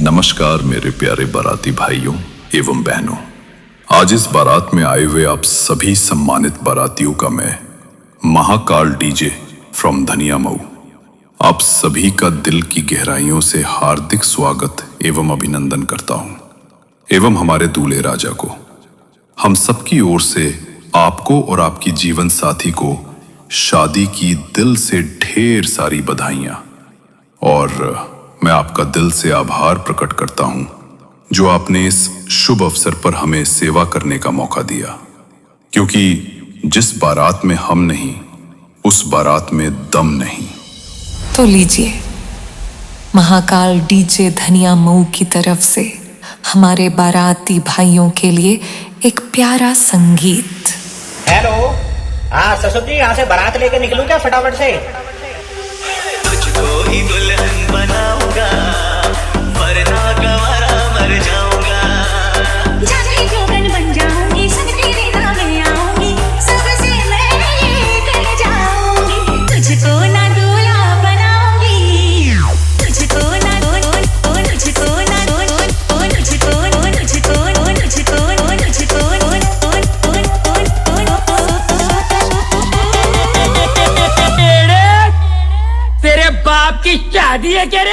नमस्कार मेरे प्यारे बाराती भाइयों एवं बहनों। आज इस बारात में आए हुए आप सभी सम्मानित बारातियों का मैं महाकाल डीजे फ्रॉम धनिया मऊ आप सभी का दिल की गहराइयों से हार्दिक स्वागत एवं अभिनंदन करता हूं एवं हमारे दूल्हे राजा को हम सबकी ओर से आपको और आपकी जीवन साथी को शादी की दिल से ढेर सारी बधाइयां और मैं आपका दिल से आभार प्रकट करता हूं जो आपने इस शुभ अवसर पर हमें सेवा करने का मौका दिया, क्योंकि जिस बारात में हम नहीं उस बारात में दम नहीं। तो लीजिए महाकाल डीजे धनिया मऊ की तरफ से हमारे बाराती भाइयों के लिए एक प्यारा संगीत। हेलो, हाँ ससुर जी, यहाँ से बारात लेके निकलूं क्या फटाफट से? तुझको ही दुल्हन बनाऊंगा, वरना गंवारा मर जाऊंगा। जाने जोगन बन जाऊंगी, सब तेरे नाम आऊंगी, सबसे मैं ये कर जाऊंगी। तुझको ना दूल्हा बनाऊंगी, तुझको ना तुझको ना तेरे बाप की शादी है क्या रे?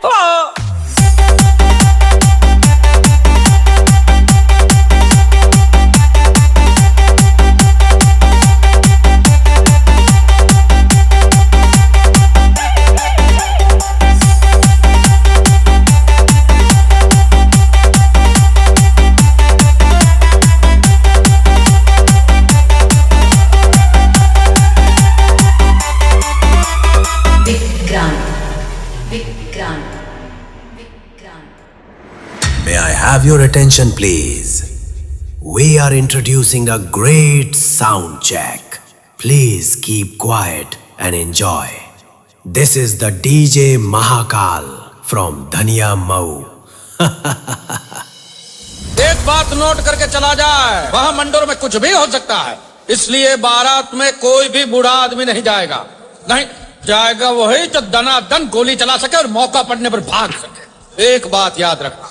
May I have your attention, please? We are introducing a great sound check. Please keep quiet and enjoy. This is the DJ Mahakal from Dhaniya Mau. एक बात नोट करके चला जाए, वहाँ मंडोर में कुछ भी हो सकता है, इसलिए बारात में कोई भी बूढ़ा आदमी नहीं जाएगा। नहीं जाएगा वही जो दनादन गोली चला सके और मौका पड़ने पर भाग सके। एक बात याद रखना।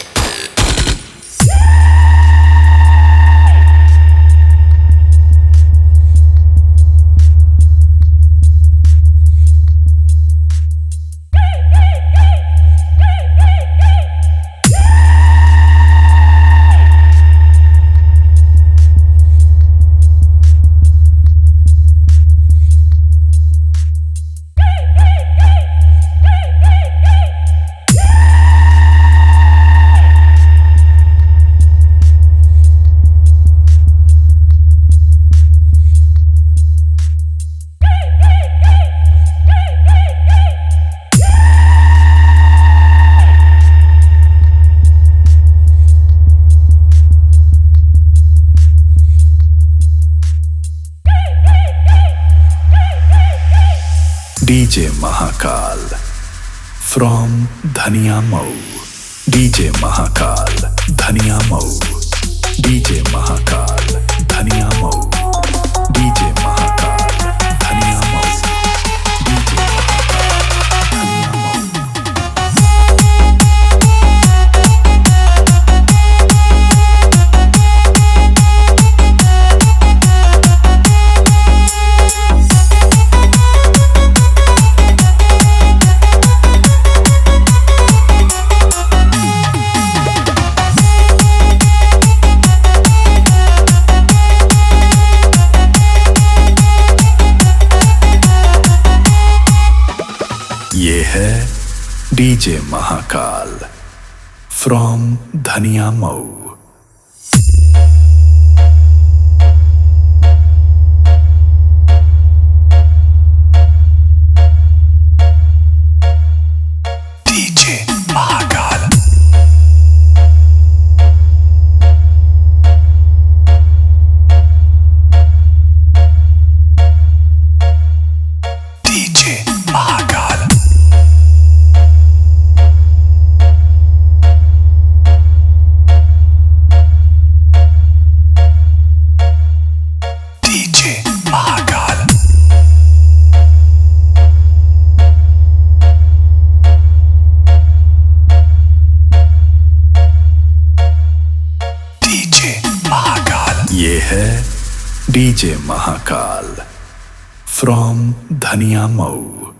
DJ Mahakal from Dhaniya Mau. DJ Mahakal Dhaniya Mau. DJ Mahakal Dhaniya Mau. DJ Mahakal Dhaniya Mau. DJ Mahakal Dhaniya Mau. ये है DJ Mahakal from Dhaniya Mau. DJ Mahakal. DJ Mahakal. DJ Mahakal from Dhania Mau.